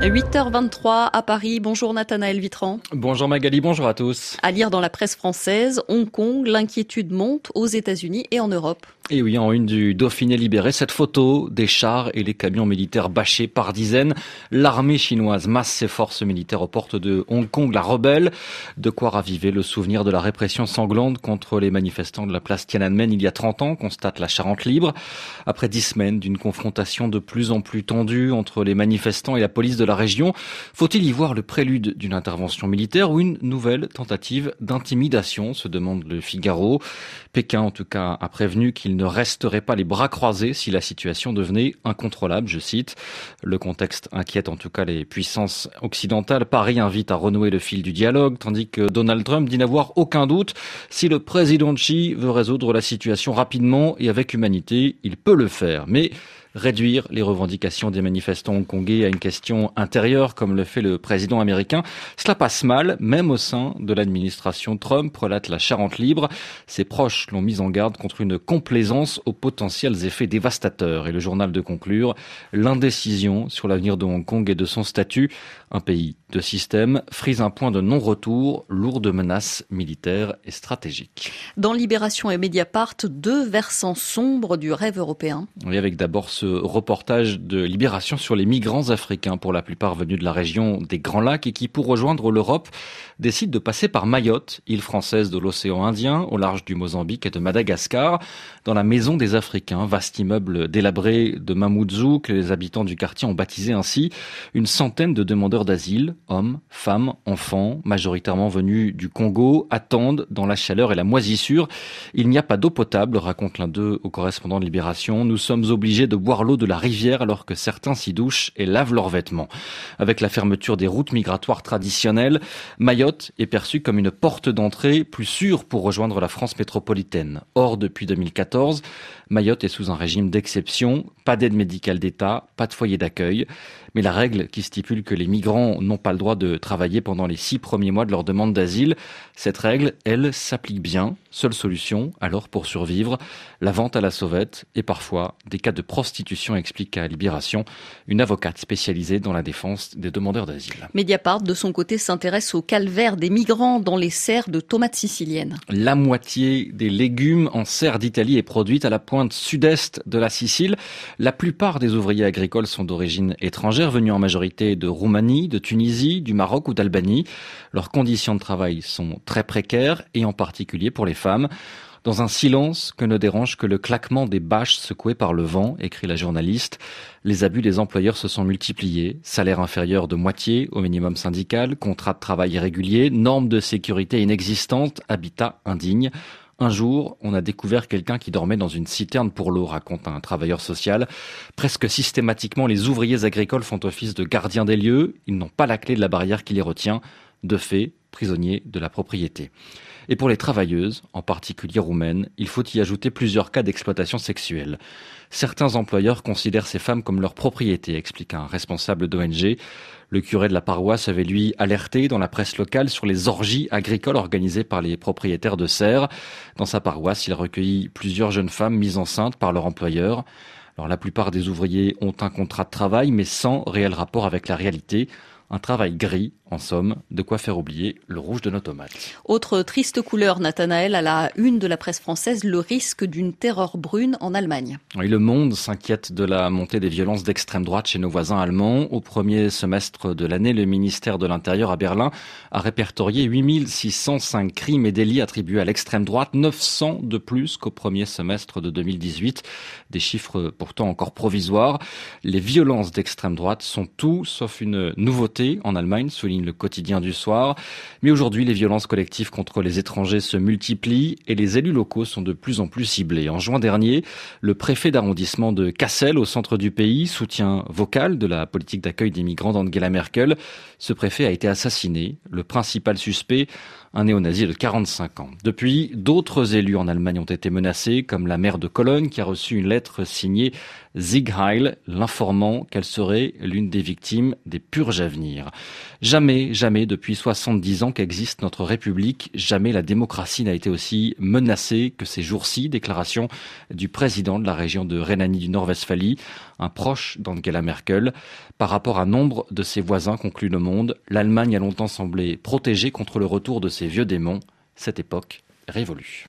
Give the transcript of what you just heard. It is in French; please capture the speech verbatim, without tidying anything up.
huit heures vingt-trois à Paris. Bonjour Nathanaël Vitran. Bonjour Magali, bonjour à tous. À lire dans la presse française, Hong Kong, l'inquiétude monte aux États-Unis et en Europe. Et oui, en une du Dauphiné libéré, cette photo des chars et les camions militaires bâchés par dizaines. L'armée chinoise masse ses forces militaires aux portes de Hong Kong, la rebelle. De quoi raviver le souvenir de la répression sanglante contre les manifestants de la place Tiananmen il y a trente ans, constate la Charente libre. Après dix semaines d'une confrontation de plus en plus tendue entre les manifestants et la police de la région, faut-il y voir le prélude d'une intervention militaire ou une nouvelle tentative d'intimidation, se demande le Figaro. Pékin, en tout cas, a prévenu qu'il ne resterait pas les bras croisés si la situation devenait incontrôlable, je cite. Le contexte inquiète en tout cas les puissances occidentales. Paris invite à renouer le fil du dialogue, tandis que Donald Trump dit n'avoir aucun doute. Si le président Xi veut résoudre la situation rapidement et avec humanité, il peut le faire. Mais réduire les revendications des manifestants hongkongais à une question intérieure, comme le fait le président américain, cela passe mal, même au sein de l'administration Trump, relate la Charente libre. Ses proches l'ont mis en garde contre une complaisance aux potentiels effets dévastateurs. Et le journal de conclure, l'indécision sur l'avenir de Hong Kong et de son statut. Un pays de système frise un point de non-retour, lourd de menaces militaires et stratégiques. Dans Libération et Mediapart, deux versants sombres du rêve européen. Oui, avec d'abord ce reportage de Libération sur les migrants africains, pour la plupart venus de la région des Grands Lacs et qui, pour rejoindre l'Europe, décident de passer par Mayotte, île française de l'océan Indien, au large du Mozambique et de Madagascar, dans la maison des Africains, vaste immeuble délabré de Mamoudzou que les habitants du quartier ont baptisé ainsi. Une centaine de demandeurs d'asile, hommes, femmes, enfants, majoritairement venus du Congo, attendent dans la chaleur et la moisissure. Il n'y a pas d'eau potable, raconte l'un d'eux au correspondant de Libération. Nous sommes obligés de boire l'eau de la rivière alors que certains s'y douchent et lavent leurs vêtements. Avec la fermeture des routes migratoires traditionnelles, Mayotte est perçue comme une porte d'entrée plus sûre pour rejoindre la France métropolitaine. Or, depuis deux mille quatorze, Mayotte est sous un régime d'exception, pas d'aide médicale d'État, pas de foyer d'accueil. Mais la règle qui stipule que les migrants n'ont pas le droit de travailler pendant les six premiers mois de leur demande d'asile, cette règle, elle, s'applique bien. Seule solution, alors, pour survivre, la vente à la sauvette et parfois des cas de prostitution, explique à Libération une avocate spécialisée dans la défense des demandeurs d'asile. Mediapart, de son côté, s'intéresse au calvaire des migrants dans les serres de tomates siciliennes. La moitié des légumes en serre d'Italie est produite à la pointe sud-est de la Sicile. La plupart des ouvriers agricoles sont d'origine étrangère, venus en majorité de Roumanie, de Tunisie, du Maroc ou d'Albanie. Leurs conditions de travail sont très précaires et en particulier pour les femmes. Dans un silence que ne dérange que le claquement des bâches secouées par le vent, écrit la journaliste. Les abus des employeurs se sont multipliés. Salaire inférieur de moitié au minimum syndical, contrat de travail irrégulier, normes de sécurité inexistantes, habitat indigne. Un jour, on a découvert quelqu'un qui dormait dans une citerne pour l'eau, raconte un travailleur social. Presque systématiquement, les ouvriers agricoles font office de gardiens des lieux. Ils n'ont pas la clé de la barrière qui les retient. De fait, prisonniers de la propriété. Et pour les travailleuses, en particulier roumaines, il faut y ajouter plusieurs cas d'exploitation sexuelle. Certains employeurs considèrent ces femmes comme leur propriété, explique un responsable d'O N G. Le curé de la paroisse avait lui alerté dans la presse locale sur les orgies agricoles organisées par les propriétaires de serres. Dans sa paroisse, il recueillit plusieurs jeunes femmes mises enceintes par leur employeur. Alors la plupart des ouvriers ont un contrat de travail, mais sans réel rapport avec la réalité. Un travail gris, en somme, de quoi faire oublier le rouge de nos tomates. Autre triste couleur, Nathanaël, à la une de la presse française, le risque d'une terreur brune en Allemagne. Oui, Le Monde s'inquiète de la montée des violences d'extrême droite chez nos voisins allemands. Au premier semestre de l'année, le ministère de l'Intérieur à Berlin a répertorié huit mille six cent cinq crimes et délits attribués à l'extrême droite, neuf cents de plus qu'au premier semestre de deux mille dix-huit. Des chiffres pourtant encore provisoires. Les violences d'extrême droite sont tout sauf une nouveauté en Allemagne, souligne le quotidien du soir. Mais aujourd'hui, les violences collectives contre les étrangers se multiplient et les élus locaux sont de plus en plus ciblés. En juin dernier, le préfet d'arrondissement de Kassel, au centre du pays, soutien vocal de la politique d'accueil des migrants d'Angela Merkel. Ce préfet a été assassiné. Le principal suspect, un néo-nazi de quarante-cinq ans. Depuis, d'autres élus en Allemagne ont été menacés, comme la maire de Cologne qui a reçu une lettre signée Sieg Heil, l'informant qu'elle serait l'une des victimes des purges à venir. Jamais, jamais depuis soixante-dix ans qu'existe notre République, jamais la démocratie n'a été aussi menacée que ces jours-ci. Déclaration du président de la région de Rhénanie du Nord-Westphalie, un proche d'Angela Merkel. Par rapport à nombre de ses voisins, conclut Le Monde, l'Allemagne a longtemps semblé protégée contre le retour de ces vieux démons. Cette époque est révolue.